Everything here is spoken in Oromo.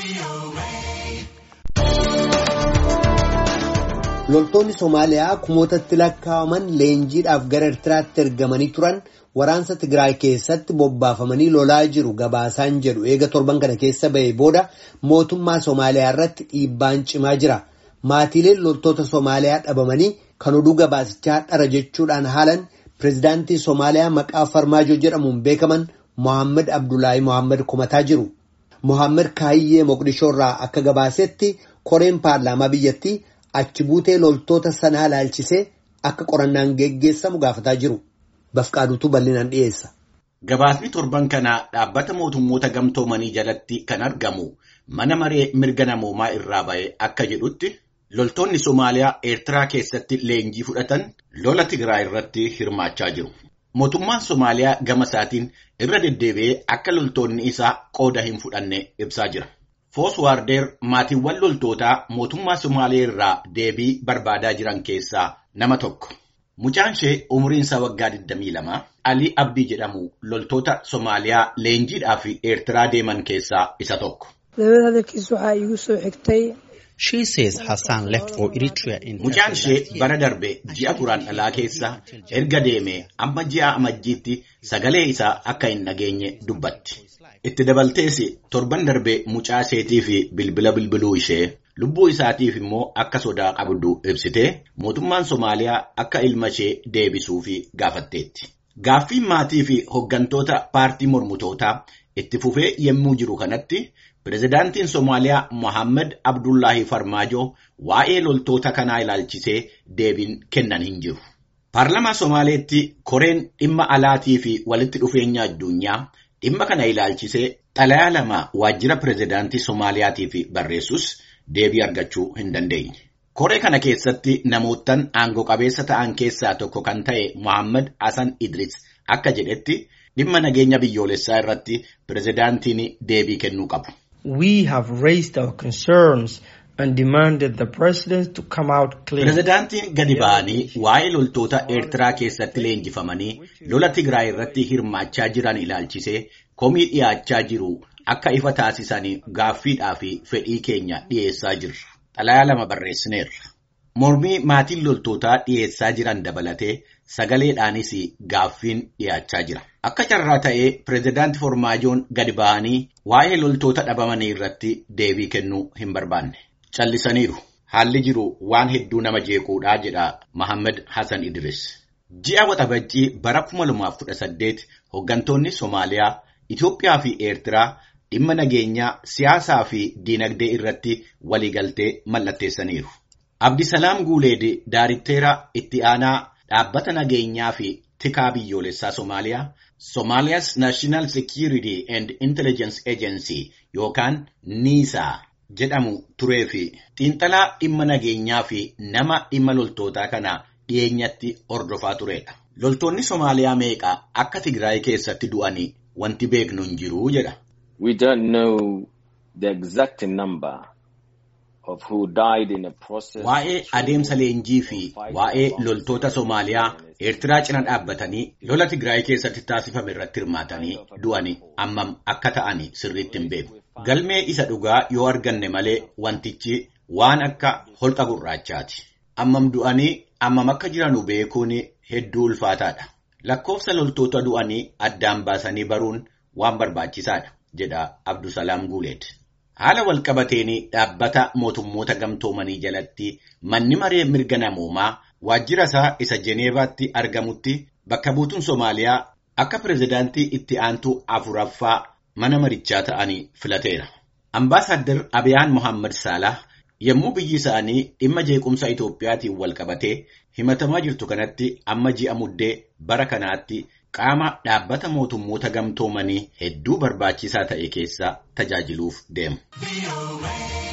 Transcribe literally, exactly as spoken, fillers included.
Loltoonni Somaaliyaa kumootatti lakkaa'aman leenjiidhaaf gara Eertiraatti ergamanii turan waraansa Tigraay keessatti bobbaafamanii lolaa jiru gabaasaan jedhu eega torban kana keessa ba'ee booda mootummaa Somaaliyaa irratti dhiibbaan cimaa jira. Maatiileen loltoota Somaaliyaa dhabamanii kan oduu gabaasichaa dhara jechuudhaan haalan pireezidaantii Somaaliyaa maqaa Farmaajoo jedhamuun beekaman Mohaammed Abdullaahi Mohaammed komataa jiru. Mohaammed Kaayyee Moqdishoo irraa akka gabaasetti koreen paarlaamaa biyyattii achi buutee loltoota sanaa ilaalchisee akka qorannaan geggeessamu gaafataa jiru. Bafqaaduutu bal'inaan dhiyeessa. Gabaasni torban kana dhaabbata mootummoota gamtoomanii jalatti kan argamu mana maree mirga namoomaa irraa ba'e akka jedhutti loltoonni Somaaliyaa Eertiraa keessatti leenjii fudhatan lola Tigraay irratti hirmaachaa jiru. Mootummaan Somaaliyaa gama isaatiin irra deddeebi'ee akka loltoonni isaa qooda hin fudhanne ibsaa jira. Foos Waardeer maatiiwwan loltootaa mootummaa Somaaliyaa irraa deebii barbaadaa jiran keessaa nama tokko. Mucaan ishee umriin isaa waggaa digdamii lama Alii Abdii jedhamu loltoota Somaaliyaa leenjiidhaa fi Eertiraa deeman keessaa isa tokko. She says Hassan left for Eritrea in Mucaan ishee bara darbe ji'a guraandhalaa keessa erga deemee amma ji'a amajjiitti sagalee isaa akka hin dhageenye dubbatti. Itti dabaltees torban darbe mucaa isheetii fi bilbila bilbiluu ishee lubbuu isaatiif immoo akka sodaa qabdu ibsitee mootummaan Somaaliyaa akka ilma ishee deebisuu fi gaafatteetti. Gaaffiin maatii fi hoggantoota paartii mormitootaa itti fufee yemmuu jiru kanatti pireezidaantiin Somaaliyaa Mohaammed Abdullaahi Farmaajoo waa'ee loltoota kanaa ilaalchisee deebiin kennan hin jiru. Paarlamaa Somaaleetti koreen dhimma alaatii fi walitti dhufeenya addunyaa dhimma kana ilaalchisee xalayaa lama waajjira pireezidaantii Somaaliyaatiif barreessus deebii argachuu hin dandeenye. Koree kana keessatti namoottan aangoo qabeessa ta'an keessaa tokko kan ta'e Mohaammed Hassan Idris akka jedhetti dhimma nageenya biyyoolessaa irratti pireezidaantiin deebii kennuu qabu. We have raised our concerns and demanded the president to come out clear. Pireezidaantiin gadi ba'anii waa'ee loltoota Eertiraa keessatti leenjifamanii lola Tigraay irratti hirmaachaa jiran ilaalchisee komii dhiyaachaa jiru akka ifa taasisanii gaaffiidhaa fi fedhii keenya dhiyeessaa jirra. Xalayaa lama barreessineerra. Mormii maatiin loltootaa dhiyeessaa jiran dabalatee sagaleedhaanis gaaffiin dhiyaachaa jira. Akka carraa ta'ee pireezidaantii Farmaajoon gadi ba'anii waa'ee loltoota dhabamanii irratti deebii kennuu hin barbaanne. Callisaniiru. Haalli jiru waan hedduu nama jeequudhaa jedha Mohaammed Hassan Idris. Ji'a waxabajjii bara kuma lamaaf kudha saddeet hoggantoonni Somaaliyaa, Itoophiyaa fi Eertiraa dhimma nageenyaa, siyaasaa fi diinagdee irratti waliigaltee mallatteessaniiru. Abdisalaam Guuleed Daaritteera itti aanaa dhaabbata nageenyaa fi tikaa biyyoolessaa Somaaliyaa, Somalia's National Security and Intelligence Agency yookaan NISA jedhamu turee fi xiinxalaa dhimma nageenyaa fi nama dhimma loltootaa kana dhiyeenyatti hordofaa turedha. Loltoonni Somaaliyaa meeqa akka Tigraay keessatti du'anii wanti beeknu hin jiru jedha. We don't know the exact number of who died in the process. Waa'ee adeemsa leenjii fi waa'ee loltoota Somaaliyaa Eertiraa cina dhaabbatanii lola Tigraay keessatti taasifame irratti hirmaatanii du'anii ammam akka ta'anii sirriitti hin beeku. Galmee isa dhugaa yoo arganne malee wantichi waan akka holqa gurraachaati. Ammam du'anii ammam akka jiranu beekuun hedduu ulfaataadha. Lakkoofsa loltoota du'anii addaan baasanii baruun waan barbaachisaadha jedha Abdusalaam Guuleed. Haala walqabateen dhaabbata mootummoota gamtoomanii jalatti manni maree mirga namoomaa waajjira isaa isa Jeneevaatti argamutti bakka buutuun Somaaliyaa akka pireezidaantii itti aantuu afuraffaa mana marichaa ta'anii filateera. Ambaasaadder Abiyaan Mohaammed Saalah yommuu biyyi isaanii dhimma jeequmsa Itoophiyaatiin walqabatee himatamaa jirtu kanatti amma ji'a muddee bara kanaatti qaama dhaabbata mootummoota gamtoomanii hedduu barbaachisaa ta'e keessa tajaajiluuf deemu.